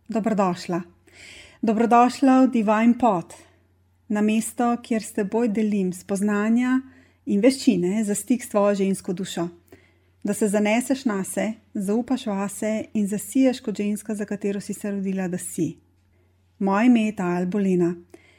Dobrodošla. Dobrodošla v Divine Pod, na mesto, kjer s teboj delim spoznanja in veščine za stik s tvojo žensko dušo. Da se zaneseš nase, zaupaš vase in zasiješ kot ženska, za katero si se rodila, da si. Moje ime je Tajl Bolena.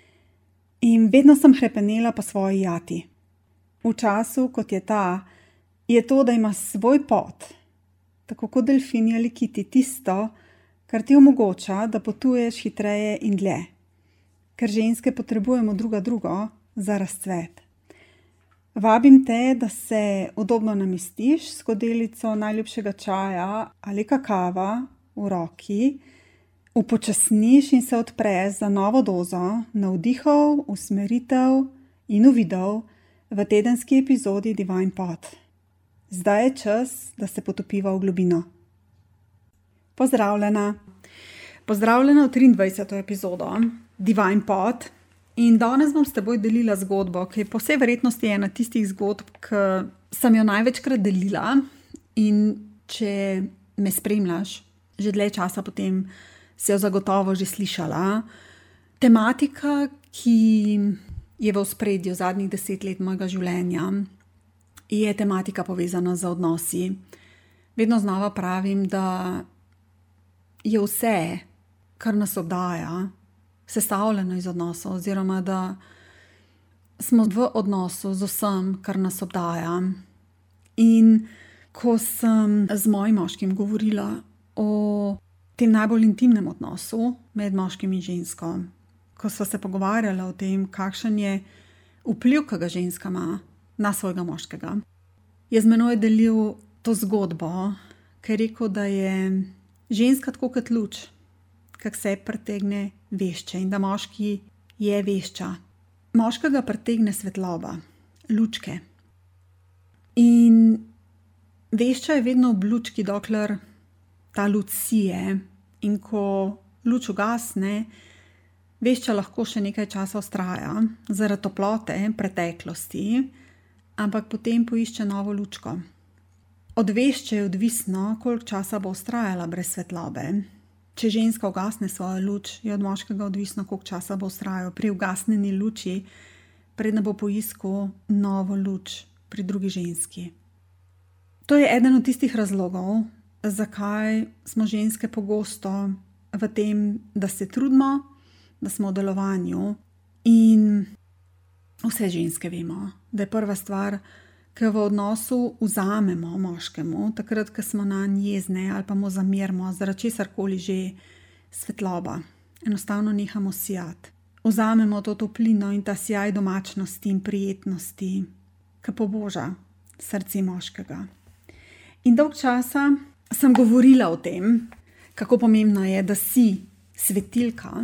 In vedno sem hrepenela po svoji jati. V času, kot je ta, je to, da ima svoj pot, tako kot delfini ali kiti, tisto, kar ti omogoča, da potuješ hitreje in dlje. Ker ženske potrebujemo drugo za razcvet. Vabim te, da se udobno namestiš s skodelico najljubšega čaja ali kakava v roki, upočasniš in se odpreš za novo dozo navdihov, usmeritev in uvidov v tedenski epizodi Divine Pod. Zdaj je čas, da se potopiva v globino. Pozdravljena. Pozdravljena v 23. epizodo Divine Pod. In danes bom s teboj delila zgodbo, ki po vsej verjetnosti je ena tistih zgodb, ki sem jo največkrat delila. In če me spremljaš že dlje časa, potem si jo zagotovo že slišala. Tematika, ki je v ospredju zadnjih 10 let mojega življenja, je tematika povezana z odnosi. Vedno znova pravim, da je vse, kar nas obdaja, sestavljeno iz odnosov, oziroma da smo v odnosu z vsem, kar nas obdaja. In ko sem z mojim moškim govorila o tem najbolj intimnem odnosu med moškim in žensko, ko sva se pogovarjala o tem, kakšen je vpliv, ki ga ženska ima na svojega moškega, je z menoj delil to zgodbo, ker je rekel, da je ženska tako kot luč, kak se pritegne vešče, in da moški je vešča. Moškega pritegne svetloba, lučke. In vešča je vedno v lučki, dokler ta luč sije. In ko luč ugasne, vešča lahko še nekaj časa vztraja zaradi toplote preteklosti, ampak potem poišče novo lučko. Od vešče je odvisno, koliko časa bo vztrajala brez svetlobe. Če ženska ugasne svojo luč, je od moškega odvisno, koliko časa bo vztrajal pri ugasnjeni luči, preden bo poiskal novo luč pri drugi ženski. To je eden od tistih razlogov, zakaj smo ženske pogosto v tem, da se trudimo, da smo v delovanju. In vse ženske vemo, da je prva stvar, ki jo v odnosu vzamemo moškemu, takrat, ko smo nanj jezne ali pa mu zamerimo, zaradi česarkoli že, svetloba. Enostavno nehamo sijati. Vzamemo to toplino in ta sijaj domačnosti in prijetnosti, ki poboža srce moškega. In dolg časa sem govorila o tem, kako pomembno je, da si svetilka,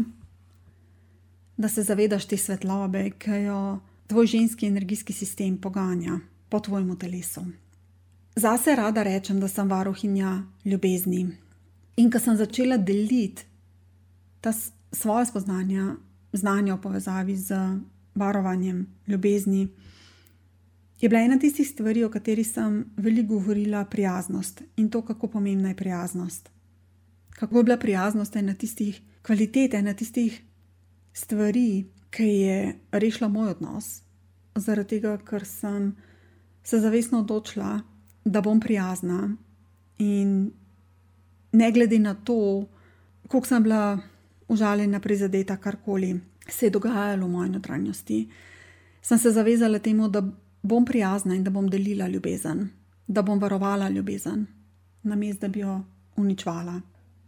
da se zavedaš te svetlobe, ki jo tvoj ženski energijski sistem poganja po tvojemu telesu. Zase rada rečem, da sem varuhinja ljubezni. In ko sem začela deliti ta svoja spoznanja, znanja v povezavi z varovanjem ljubezni, je bila ena tistih stvari, o kateri sem veliko govorila, prijaznost. In to, kako pomembna je prijaznost. Kako je bila prijaznost ena tistih kvalitet, ena tistih stvari, ki je rešila moj odnos. Zaradi tega, ker sem se zavestno odločila, da bom prijazna. In ne glede na to, koliko sem bila užaljena, prizadeta, karkoli se je dogajalo v moji notranjosti, sem se zavezala temu, da bom prijazna in da bom delila ljubezen, da bom varovala ljubezen, namesto da bi jo uničvala.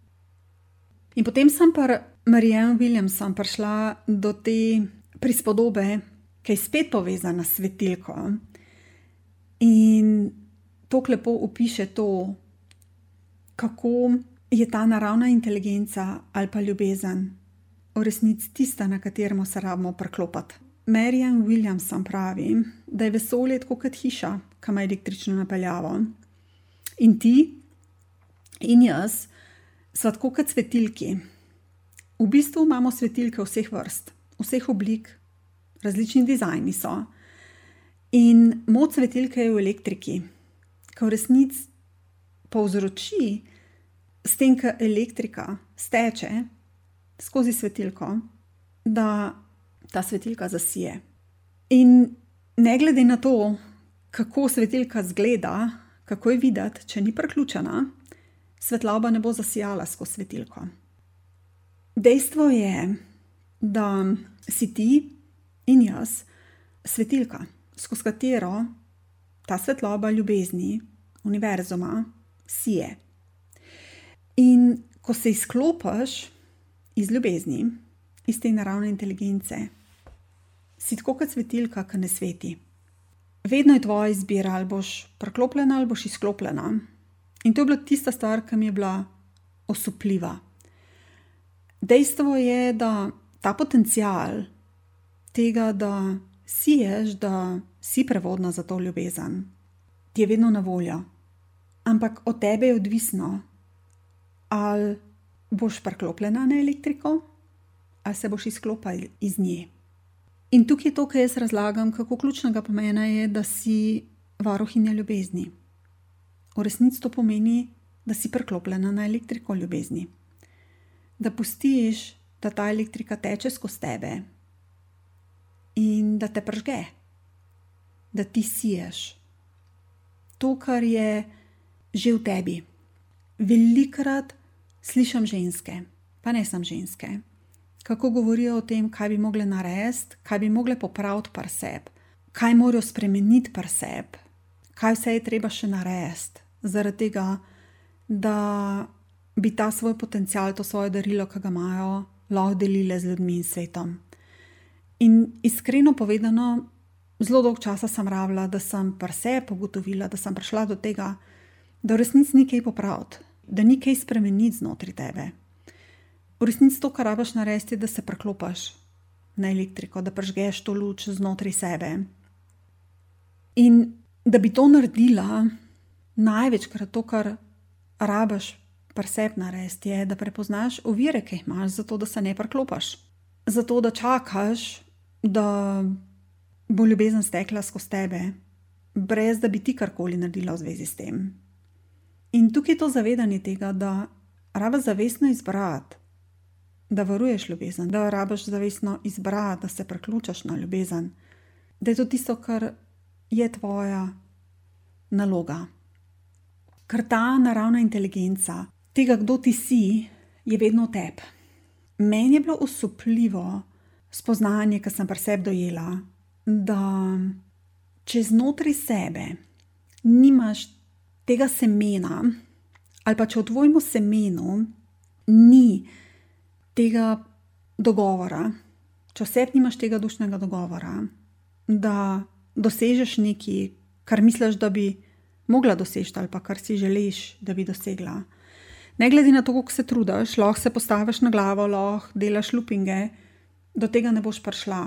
In potem sem pri Marianne Williamson prišla do te prispodobe, ki je spet povezana s svetilko. In to lepo opiše to, kako je ta naravna inteligenca ali pa ljubezen v resnici tista, na kateremu se rabimo priklopiti. Marianne Williamson pravi, da je vesolje tako kot hiša, ki ima električno napeljavo. In ti in jaz sva tako kot svetilki. V bistvu imamo svetilke vseh vrst, vseh oblik, različni dizajni so. In moč svetilke je v elektriki, ki v resnici povzroči s tem, ko elektrika steče skozi svetilko, da ta svetilka zasije. In ne glede na to, kako svetilka izgleda, kako je videti, če ni priključena, svetloba ne bo zasijala skozi svetilko. Dejstvo je, da si ti in jaz svetilka, skozi katero ta svetloba ljubezni, univerzuma, sije. In ko se izklopiš iz ljubezni, iz te naravne inteligence, si tako kot svetilka, ki ne sveti. Vedno je tvoja izbira, ali boš priklopljena ali boš izklopljena. In to je bila tista stvar, ki mi je bila osupljiva. Dejstvo je, da ta potencial tega, da siješ, da si prevodna za to ljubezen, ti je vedno na voljo. Ampak od tebe je odvisno, ali boš priklopljena na elektriko, ali se boš izklopila iz nje. In tukaj je to, kar jaz razlagam, kako ključnega pomena je, da si varuhinja ljubezni. V resnici to pomeni, da si priklopljena na elektriko ljubezni. Da pustiš, da ta elektrika teče skozi tebe in da te pržge, da ti siješ. To, kar je že v tebi. Velikokrat slišim ženske, pa ne samo ženske, kako govorijo o tem, kaj bi mogle narediti, kaj bi mogle popraviti pri sebi, kaj morajo spremeniti pri sebi, kaj vse je treba še narediti, zaradi tega, da bi ta svoj potencial, to svoje darilo, ki ga imajo, lahko delile z ljudmi in svetom. In iskreno povedano, zelo dolgo časa sem rabila, da sem pri sebi ugotovila, da sem prišla do tega, da v resnici ni kaj popraviti, da ni kaj spremeniti znotraj tebe. V resnici to, kar rabiš narediti, je, da se priklopiš na elektriko, da prižgeš to luč znotraj sebe. In da bi to naredila, največkrat to, kar rabiš pri sebi narediti, je, da prepoznaš ovire, ki jih imaš, zato da se ne priklopiš. Zato da čakaš, da bo ljubezen stekla skozi tebe, brez da bi ti karkoli naredila v zvezi s tem. In tukaj je to zavedanje tega, da rabiš zavestno izbrati, da varuješ ljubezen, da rabiš zavestno izbrati, da se priključiš na ljubezen, da je to tisto, kar je tvoja naloga. Ker ta naravna inteligenca tega, kdo ti si, je vedno v tebi. Meni je bilo osupljivo spoznanje, ki sem pri sebi dojela, da če znotraj sebe nimaš tega semena, ali pa če v tvojemu semenu ni tega dogovora, če v sebi nimaš tega dušnega dogovora, da dosežeš nekaj, kar misliš, da bi mogla doseči, ali pa kar si želiš, da bi dosegla. Ne glede na to, koliko se trudiš, lahko se postaviš na glavo, lahko delaš loopinge, do tega ne boš prišla.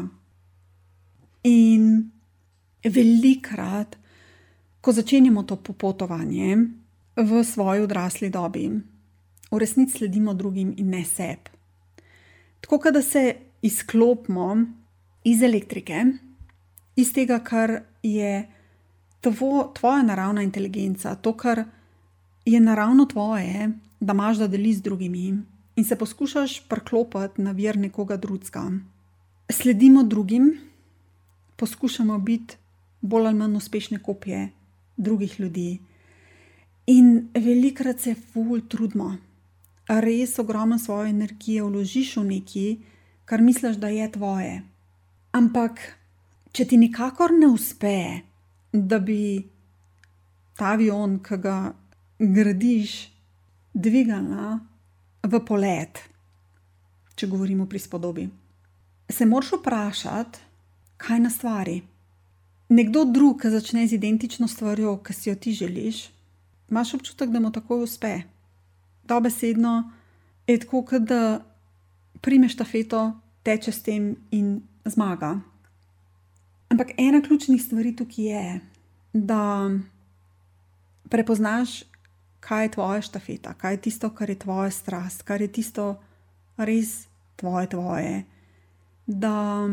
In velikokrat, ko začenjamo to popotovanje v svoji odrasli dobi, v resnici sledimo drugim in ne sebi. Tako, da se izklopimo iz elektrike, iz tega, kar je tvoja naravna inteligenca, to, kar je naravno tvoje, da imaš da deli z drugimi in se poskušaš priklopiti na vir nekoga drugega. Sledimo drugim, poskušamo biti bolj ali manj uspešne kopije drugih ljudi in velikokrat se ful trudimo. Res ogromno svoje energije vložiš v nekaj, kar misliš, da je tvoje. Ampak, če ti nikakor ne uspe, da bi ta avion, ki ga gradiš, dvigala v polet, če govorimo pri spodobi, se moraš vprašati, kaj nas stvari. Nekdo drug, ki začne z identično stvarjo, ki si jo ti želiš, imaš občutek, da mu takoj uspe. Dobesedno je tako, kot da prime štafeto, teče s tem in zmaga. Ampak ena ključnih stvari tukaj je, da prepoznaš, kaj je tvoja štafeta, kaj je tisto, kar je tvoja strast, kar je tisto res tvoje. Da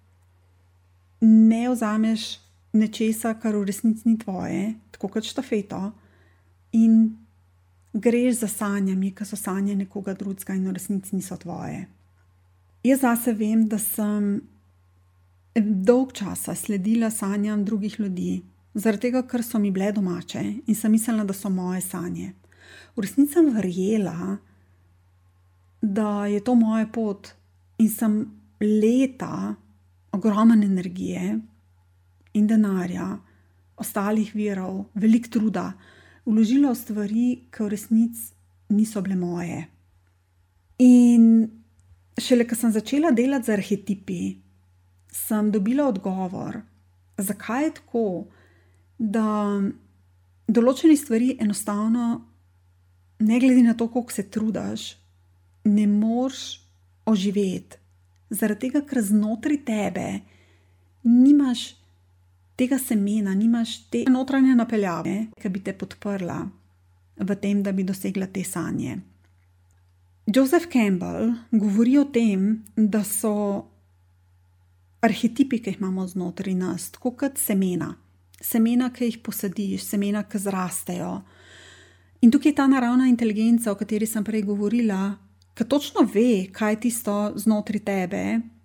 ne vzameš nečesa, kar v resnici ni tvoje, tako kot štafeto, in greš za sanjami, ki so sanje nekoga drugega in v resnici niso tvoje. Jaz zase vem, da sem dolg časa sledila sanjam drugih ljudi, zaradi tega, ker so mi bile domače in sem mislila, da so moje sanje. V resnici sem verjela, da je to moja pot in sem leta ogromne energije in denarja, ostalih virov, veliko truda vložila v stvari, ki v resnici niso bile moje. In šele, ko sem začela delati z arhetipi, sem dobila odgovor, zakaj je tako, da določene stvari enostavno, ne glede na to, koliko se trudiš, ne moreš oživeti. Zaradi tega, ker znotraj tebe nimaš tega semena, nimaš te notranje napeljave, ki bi te podprla v tem, da bi dosegla te sanje. Joseph Campbell govori o tem, da so arhetipi, ki jih imamo znotraj nas, tako kot semena. Semena, ki jih posadiš, semena, ki zrastejo. In tukaj je ta naravna inteligenca, o kateri sem prej govorila, ki točno ve, kaj je tisto znotraj tebe,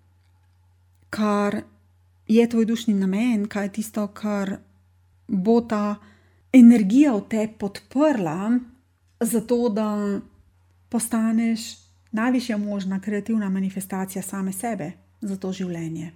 kar je tvoj dušni namen, kaj je tisto, kar bo ta energija v tebi podprla, zato da postaneš najvišja možna kreativna manifestacija same sebe za to življenje.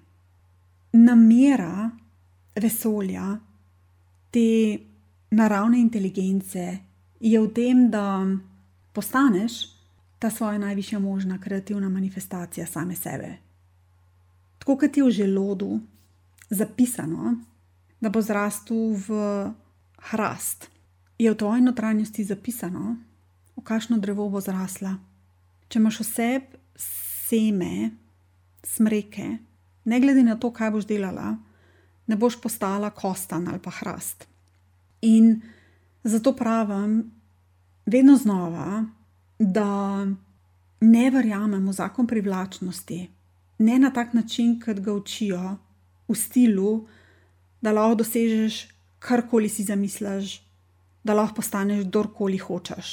Namera vesolja, te naravne inteligence je v tem, da postaneš ta svoja najvišja možna kreativna manifestacija same sebe. Tako kot je v želodu zapisano, da bo zrastel v hrast, je v tvoji notranjosti zapisano, v kakšno drevo bo zrasla. Če imaš v sebi seme, smreke, ne glede na to, kaj boš delala, ne boš postala kostan ali pa hrast. In zato pravim vedno znova, da ne verjamem v zakon privlačnosti, ne na tak način, kot ga učijo, v stilu, da lahko dosežeš karkoli si zamisliš, da lahko postaneš kdorkoli hočeš.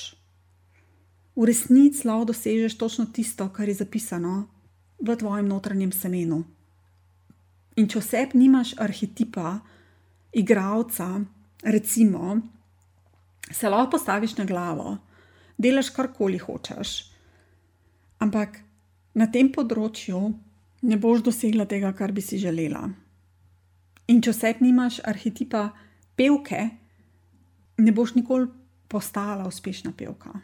V resnici lahko dosežeš točno tisto, kar je zapisano v tvojem notranjem semenu. In če v sebi nimaš arhetipa, igralca, recimo, se lahko postaviš na glavo, delaš karkoli hočeš, ampak na tem področju ne boš dosegla tega, kar bi si želela. In če v sebi nimaš arhetipa pevke, ne boš nikoli postala uspešna pevka.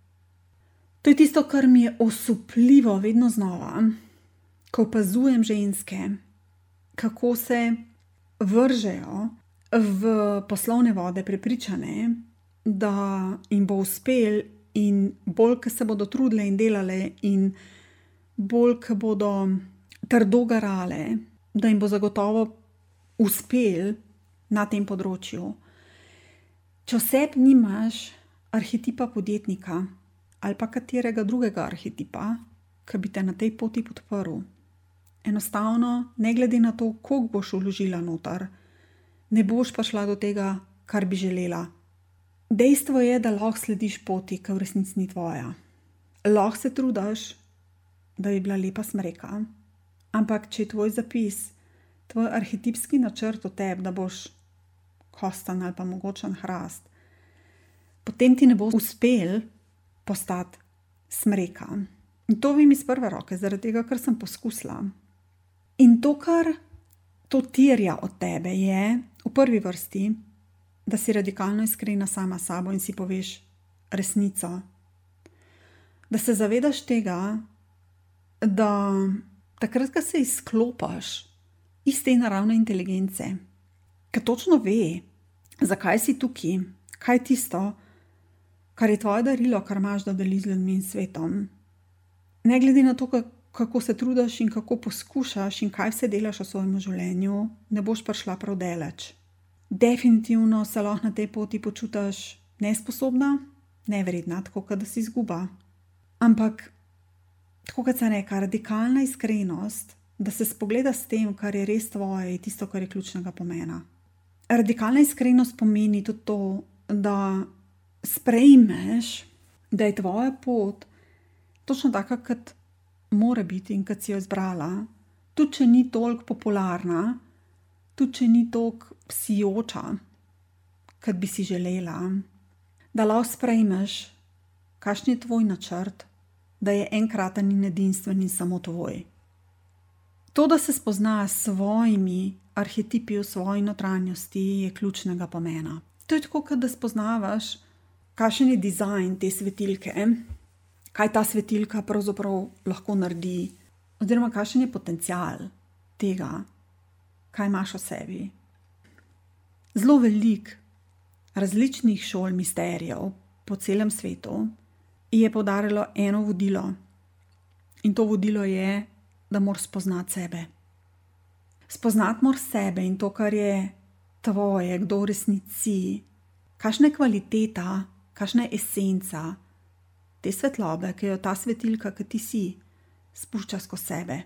To je tisto, kar mi je osupljivo vedno znova, ko opazujem ženske, kako se vržejo v poslovne vode prepričane, da jim bo uspel, in bolj, ko se bodo trudile in delale, in bolj, ko bodo trdo garale, da jim bo zagotovo uspel na tem področju. Če v sebi nimaš arhetipa podjetnika ali pa katerega drugega arhetipa, ki bi te na tej poti podprl, enostavno, ne glede na to, koliko boš vložila noter, ne boš prišla do tega, kar bi želela. Dejstvo je, da lahko slediš poti, ki v resnici ni tvoja. Lahko se trudiš, da bi bila lepa smreka, ampak če je tvoj zapis, tvoj arhetipski načrt o tebi, da boš kostan ali pa mogočen hrast, potem ti ne bo uspel postati smreka. In to vem iz prve roke, zaradi tega, ker sem poskusila. In to, kar to terja od tebe, je v prvi vrsti, da si radikalno iskrena sama s sabo in si poveš resnico. Da se zavedaš tega, da takrat, ko se izklopiš iz te naravne inteligence, ki točno ve, zakaj si tukaj, kaj je tisto, kar je tvoje darilo, kar imaš, da deliš z ljudmi in svetom. Ne glede na to, kako se trudiš in kako poskušaš in kaj vse delaš v svojem življenju, ne boš prišla prav daleč. Definitivno se lahko na tej poti počutiš nesposobna, nevredna, tako kot da si izguba. Ampak, tako kot sem rekla, radikalna iskrenost, da se spogleda s tem, kar je res tvoje, je tisto, kar je ključnega pomena. Radikalna iskrenost pomeni tudi to, da sprejmeš da je tvoja pot točno taka, kot mora biti in kot si jo izbrala, tudi če ni toliko popularna, tudi če ni toliko sijoča, kot bi si želela, da lahko sprejmeš, kakšen je tvoj načrt, da je enkraten in edinstven in samo tvoj. To, da se spozna s svojimi arhetipi v svoji notranjosti, je ključnega pomena. To je tako, kot da spoznavaš, kakšen je dizajn te svetilke, kaj ta svetilka pravzaprav lahko naredi, oziroma kakšen je potencial tega, kaj imaš v sebi. Zelo veliko različnih šol misterijev po celem svetu je poudarilo eno vodilo. In to vodilo je, da moraš spoznati sebe. Spoznati moraš sebe in to, kar je tvoje, kdo v resnici, kakšna je kvaliteta, kakšna je esenca te svetlobe, ki jo ta svetilka, ki ti si, spušča skozi sebe.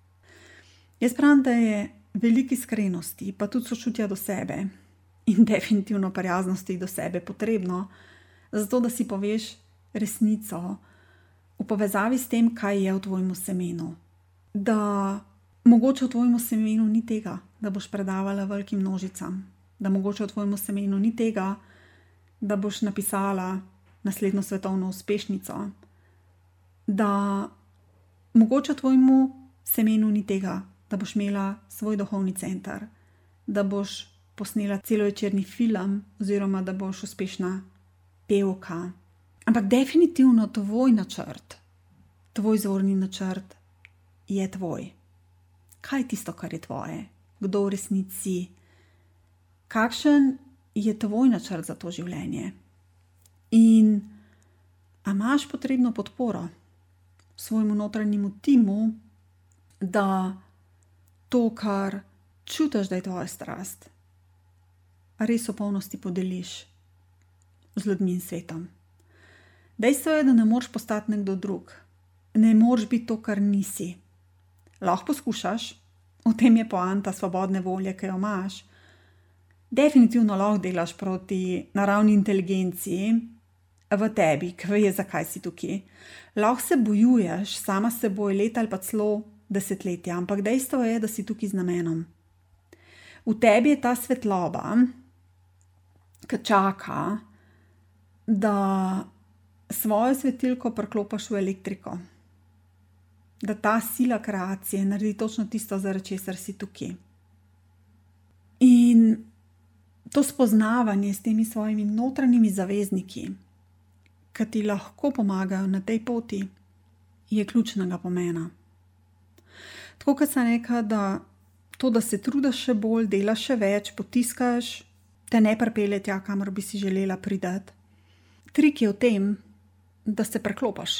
Jaz pravim, da je veliko iskrenosti, pa tudi sočutja do sebe in definitivno prijaznosti do sebe potrebno, zato da si poveš resnico v povezavi s tem, kaj je v tvojemu semenu. Da mogoče v tvojemu semenu ni tega, da boš predavala velikim množicam, da mogoče v tvojemu semenu ni tega, da boš napisala naslednjo svetovno uspešnico, da mogoče v tvojemu semenu ni tega, da boš imela svoj duhovni center, da boš posnela celovečerni film oziroma da boš uspešna pevka. Ampak definitivno tvoj načrt, tvoj izvorni načrt je tvoj. Kaj je tisto, kar je tvoje? Kdo v resnici? Kakšen je tvoj načrt za to življenje? In a imaš potrebno podporo svojemu notranjemu timu, da to, kar čutiš, da je tvoja strast, res v polnosti podeliš z ljudmi in svetom. Dejstvo je, da ne moreš postati nekdo drug. Ne moreš biti to, kar nisi. Lahko poskušaš, v tem je poanta svobodne volje, ki jo imaš. Definitivno lahko delaš proti naravni inteligenciji v tebi, ki ve, zakaj si tukaj. Lahko se bojuješ sama s seboj leta ali pa celo desetletja, ampak dejstvo je, da si tukaj z namenom. V tebi je ta svetloba, ki čaka, da svojo svetilko priklopiš v elektriko. Da ta sila kreacije naredi točno tisto, zaradi česar si tukaj. In to spoznavanje s temi svojimi notranjimi zavezniki, ki ti lahko pomagajo na tej poti, je ključnega pomena. Tako kot sem rekla, da to, da se trudiš še bolj, delaš še več, potiskaš, te ne pripelje tja, kamor bi si želela priti. Trik je v tem, da se preklopiš.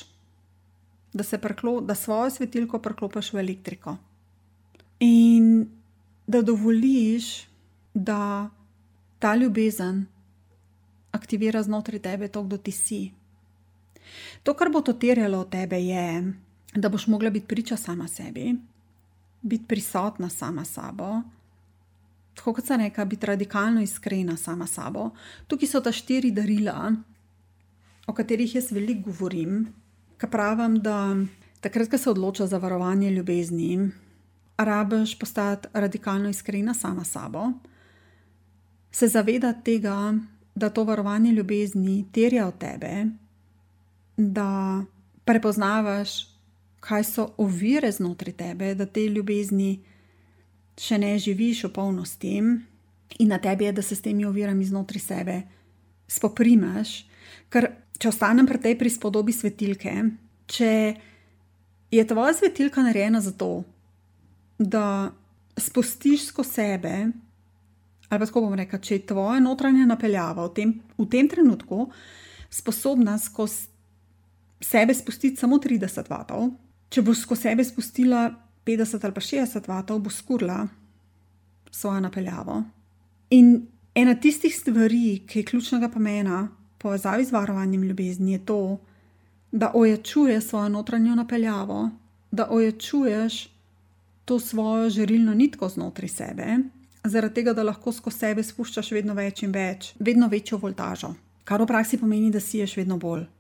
Da svojo svetilko preklopiš v elektriko. In da dovoliš, da ta ljubezen aktivira znotraj tebe to, kdo ti si. To, kar bo to terjalo od tebe, je, da boš mogla biti priča sama sebi, biti prisotna sama sabo, tako kot sem rekla, biti radikalno iskrena sama sabo. Tukaj so ta 4 darila, o katerih jaz veliko govorim, ki pravim, da takrat, ko se odloča za varovanje ljubezni, rabiš postati radikalno iskrena sama sabo, se zavedati tega, da to varovanje ljubezni terja od tebe, da prepoznavaš, kaj so ovire znotraj tebe, da te ljubezni še ne živiš v polnosti in na tebi je, da se s temi ovirami znotraj sebe spoprimeš, ker če ostanem pri tej prispodobi svetilke, če je tvoja svetilka narejena za to, da spustiš skozi sebe, ali pa tako bom rekla, če je tvoja notranja napeljava v tem trenutku sposobna skozi sebe spustiti samo 30 vatov, če boš skozi sebe spustila 50 ali pa 60 vatov, bo skurla svojo napeljavo. In ena tistih stvari, ki je ključnega pomena povezavi z varovanjem ljubezni, je to, da ojačuje svojo notranjo napeljavo, da ojačuješ to svojo žarilno nitko znotraj sebe, zaradi tega, da lahko skozi sebe spuščaš vedno več in več, vedno večjo voltažo, kar v praksi pomeni, da siješ vedno bolj.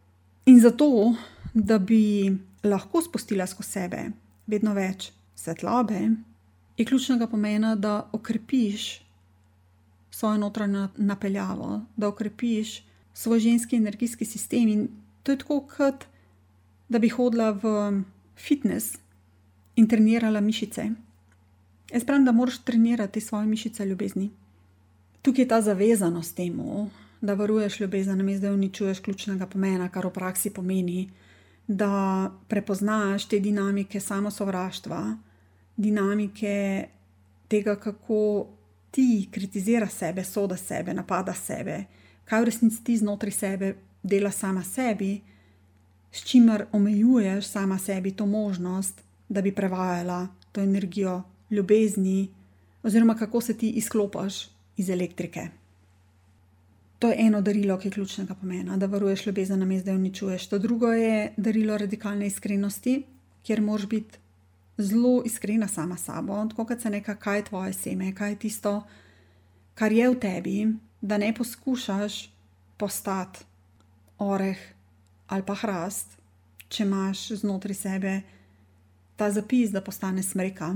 In zato, da bi lahko spustila skozi sebe vedno več svetlobe, je ključnega pomena, da okrepiš svojo notranjo napeljavo, da okrepiš svoj ženski energijski sistem. In to je tako, kot da bi hodila v fitness in trenirala mišice. Jaz pravim, da moraš trenirati svoje mišice ljubezni. Tukaj je ta zavezanost temu, da varuješ ljubezen, namesto da uničuješ ključnega pomena, kar v praksi pomeni, da prepoznaš te dinamike samosovraštva, dinamike tega, kako ti kritiziraš sebe, soda sebe, napada sebe, kaj v resnici ti znotraj sebe dela sama sebi, s čimer omejuješ sama sebi to možnost, da bi prevajala to energijo ljubezni, oziroma kako se ti izklopaš iz elektrike. To je eno darilo, ki je ključnega pomena, da varuješ ljubezen, namesto da jo uničuješ. To drugo je darilo radikalne iskrenosti, kjer moraš biti zelo iskrena sama s sabo, tako kot se neka, kaj je tvoje seme, kaj je tisto, kar je v tebi, da ne poskušaš postati oreh ali pa hrast, če imaš znotraj sebe ta zapis, da postane smreka.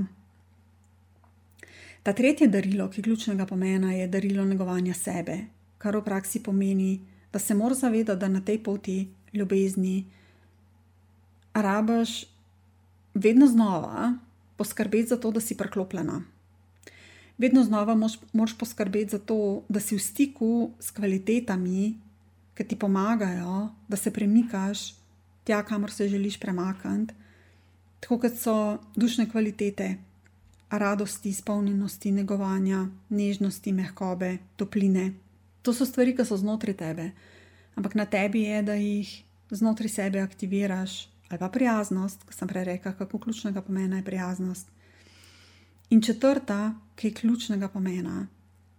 Ta tretje darilo, ki je ključnega pomena, je darilo negovanja sebe, kar v praksi pomeni, da se moraš zavedati, da na tej poti ljubezni rabiš vedno znova poskrbeti za to, da si preklopljena. Vedno znova moraš poskrbeti za to, da si v stiku s kvalitetami, ki ti pomagajo, da se premikaš tja, kamor se želiš premakniti, tako kot so dušne kvalitete, radosti, izpolnjenosti, negovanja, nežnosti, mehkobe, topline. To so stvari, ki so znotraj tebe, ampak na tebi je, da jih znotraj sebe aktiviraš, ali pa prijaznost, ko sem prej rekla, kako ključnega pomena je prijaznost. In četrta, ki je ključnega pomena,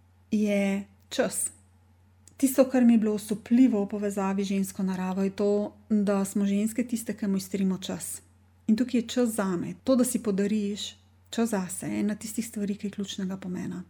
je čas. Tisto, kar mi je bilo osupljivo v povezavi z žensko naravo, je to, da smo ženske tiste, ki mu iztrimo čas. In tukaj je čas zame, to, da si podariš čas zase, ena tistih stvari, ki je ključnega pomena.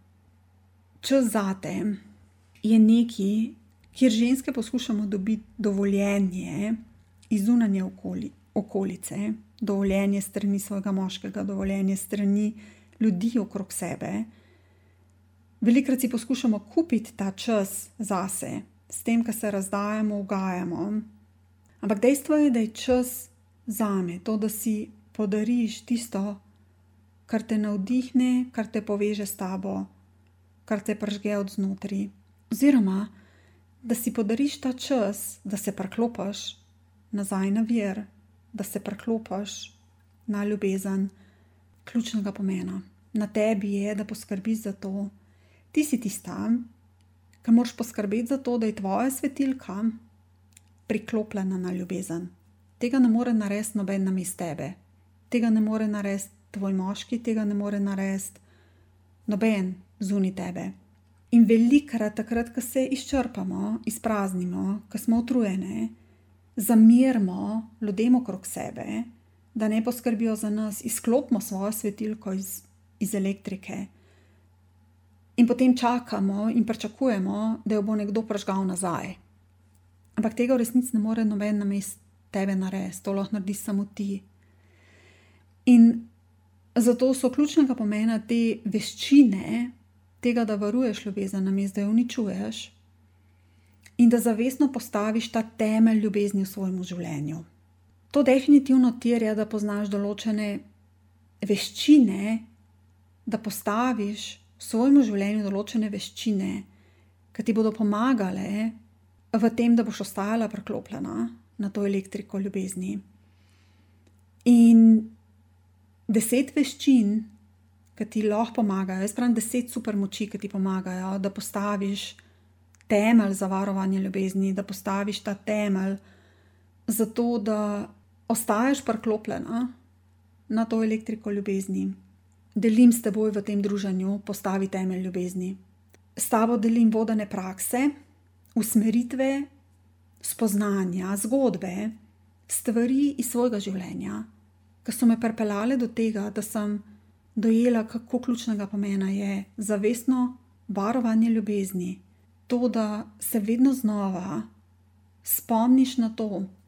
Čas zate je nekaj, kjer ženske poskušamo dobiti dovoljenje iz zunanje okolice, dovoljenje strani svojega moškega, dovoljenje strani ljudi okrog sebe. Velikokrat si poskušamo kupiti ta čas zase, s tem, ko se razdajamo, ugajamo. Ampak dejstvo je, da je čas zame, to, da si podariš tisto, kar te navdihne, kar te poveže s tabo, kar te pržge od znotraj. Oziroma, da si podariš ta čas, da se preklopiš nazaj na vir, da se preklopiš na ljubezen, ključnega pomena. Na tebi je, da poskrbiš za to. Ti si tista, ki moraš poskrbeti za to, da je tvoja svetilka priklopljena na ljubezen. Tega ne more narediti noben namesto tebe. Tega ne more narediti tvoj moški, tega ne more narediti noben zunaj tebe. In velikokrat takrat, ko se izčrpamo, izpraznimo, ko smo utrujene, zamerimo ljudem okrog sebe, da ne poskrbijo za nas, izklopimo svojo svetilko iz elektrike in potem čakamo in pričakujemo, da jo bo nekdo prižgal nazaj. Ampak tega v resnici ne more noben namesto tebe narediti, to lahko narediš samo ti. In zato so ključnega pomena te veščine, tega, da varuješ ljubezen, namesto da jo uničuješ, in da zavestno postaviš ta temelj ljubezni v svojem življenju. To definitivno terja, da poznaš določene veščine, da postaviš v svojem življenju določene veščine, ki ti bodo pomagale v tem, da boš ostajala preklopljena na to elektriko ljubezni. In 10 veščin, ki ti lahko pomagajo, jaz pravim 10 supermoči, ki ti pomagajo, da postaviš temelj za varovanje ljubezni, da postaviš ta temelj za to, da ostaješ preklopljena na to elektriko ljubezni. Delim s teboj v tem druženju, postavi temelj ljubezni. S tabo delim vodene prakse, usmeritve, spoznanja, zgodbe, stvari iz svojega življenja, ki so me pripeljale do tega, da sem dojela, kako ključnega pomena je zavestno varovanje ljubezni. To, da se vedno znova spomniš na to,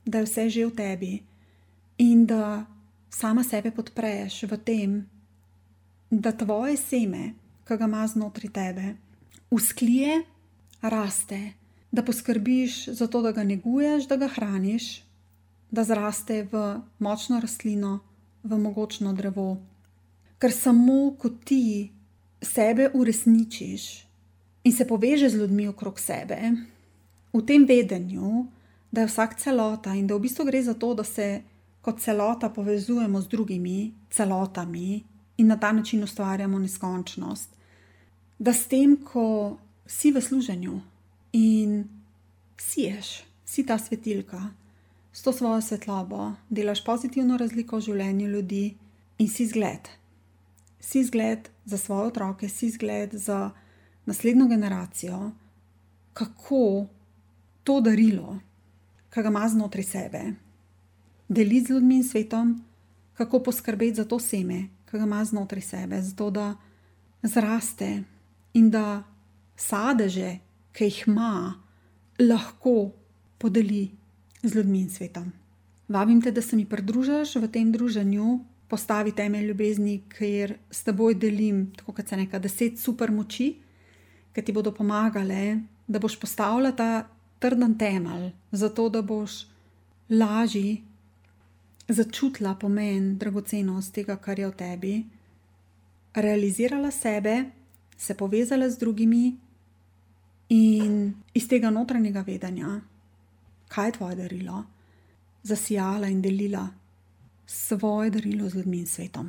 da je vse že v tebi in da sama sebe podpreš v tem, da tvoje seme, ki ga ima znotraj tebe, usklije, raste, da poskrbiš za to, da ga neguješ, da ga hraniš, da zraste v močno rastlino, v mogočno drevo. Ker samo ko ti sebe uresničiš in se povežeš z ljudmi okrog sebe, v tem vedenju, da je vsak celota in da v bistvu gre za to, da se kot celota povezujemo z drugimi celotami in na ta način ustvarjamo neskončnost, da s tem, ko si v služenju in siješ, si ta svetilka, s to svojo svetlobo delaš pozitivno razliko v življenju ljudi in si zgled. Si zgled za svoje otroke, si zgled za naslednjo generacijo, kako to darilo, ki ga ima znotraj sebe, deliti z ljudmi in svetom, kako poskrbeti za to seme, ki ga ima znotraj sebe, zato da zraste in da sadeže, ki jih ima, lahko podeli z ljudmi in svetom. Vabim te, da se mi pridružiš v tem druženju Postavi temelj ljubezni, kjer s teboj delim, tako kot se neka 10 super moči, ki ti bodo pomagale, da boš postavila ta trden temelj, zato da boš lažje začutila pomen, dragocenost tega, kar je v tebi, realizirala sebe, se povezala z drugimi in iz tega notranjega vedenja, kaj je tvoje darilo, zasijala in delila svoje darilo z ljudmi in svetom.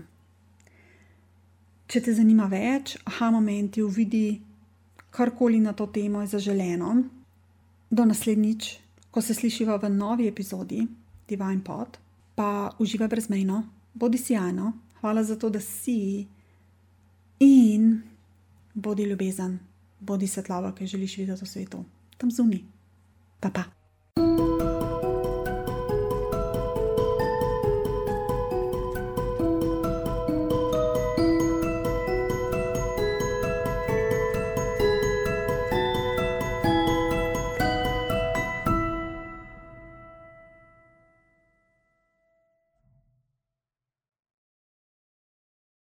Če te zanima več, momenti, uvidi karkoli na to temo je zaželeno. Do naslednjič, ko se slišiva v novi epizodi Divine Pot, pa uživaj brezmejno, bodi sijajno, hvala za to, da si in bodi ljubezen, bodi svetlava, ki želiš videti v svetu. Tam zunaj. Pa pa.